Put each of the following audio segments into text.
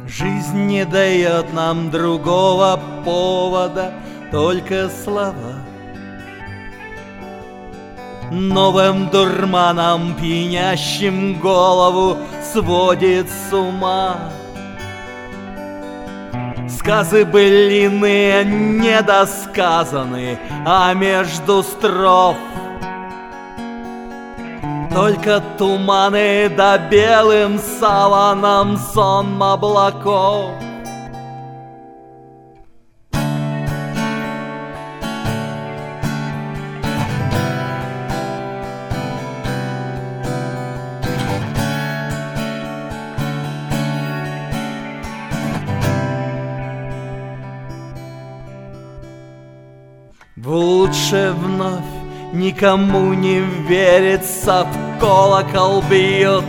Жизнь не дает нам другого повода, только слова. Новым дурманом, пьянящим голову, сводит с ума. Сказы былины недосказаны, а между строф только туманы да белым саваном сон облаков. Лучше вновь никому не верится, в колокол бьют.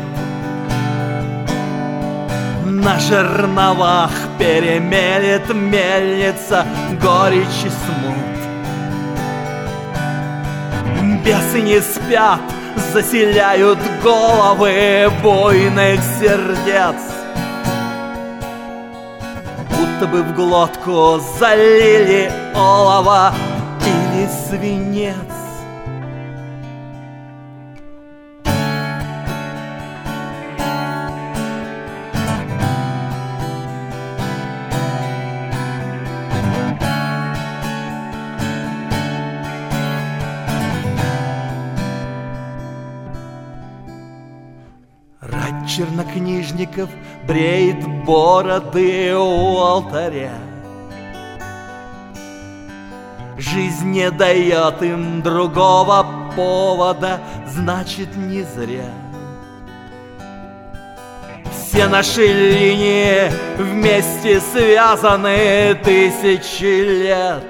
На жерновах перемелет мельница горечь и смут. Бесы не спят, заселяют головы буйных сердец. Будто бы в глотку залили олово или свинец. Рать чернокнижников бреет бороды у алтаря. Жизнь не дает им другого повода, значит, не зря. Все наши линии вместе связаны тысячи лет.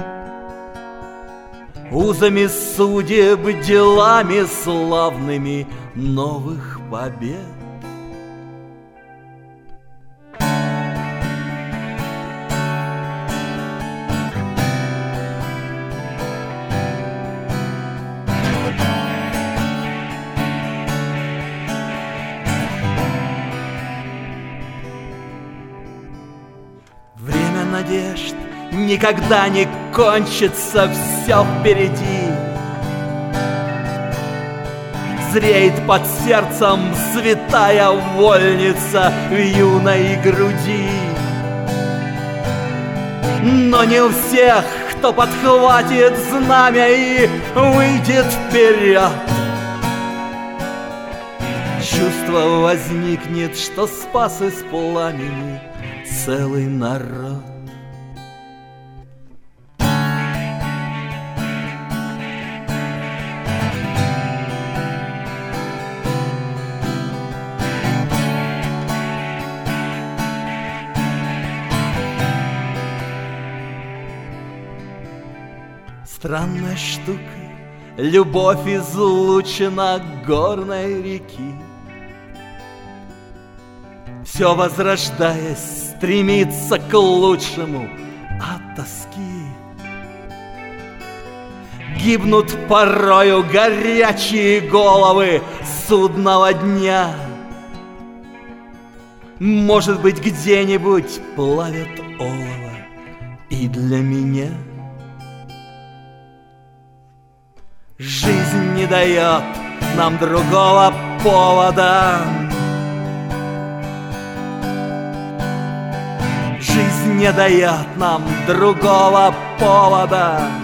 Узами судеб, делами славными новых побед. Время надежд никогда не кончится, все впереди. Зреет под сердцем святая вольница в юной груди. Но не у всех, кто подхватит знамя и выйдет вперед. Чувство возникнет, что спас из пламени целый народ. Странная штука, любовь излучена горной реки. Все возрождаясь, стремится к лучшему от тоски. Гибнут порою горячие головы судного дня. Может быть, где-нибудь плавят олово и для меня. Жизнь не дает нам другого повода. Жизнь не дает нам другого повода.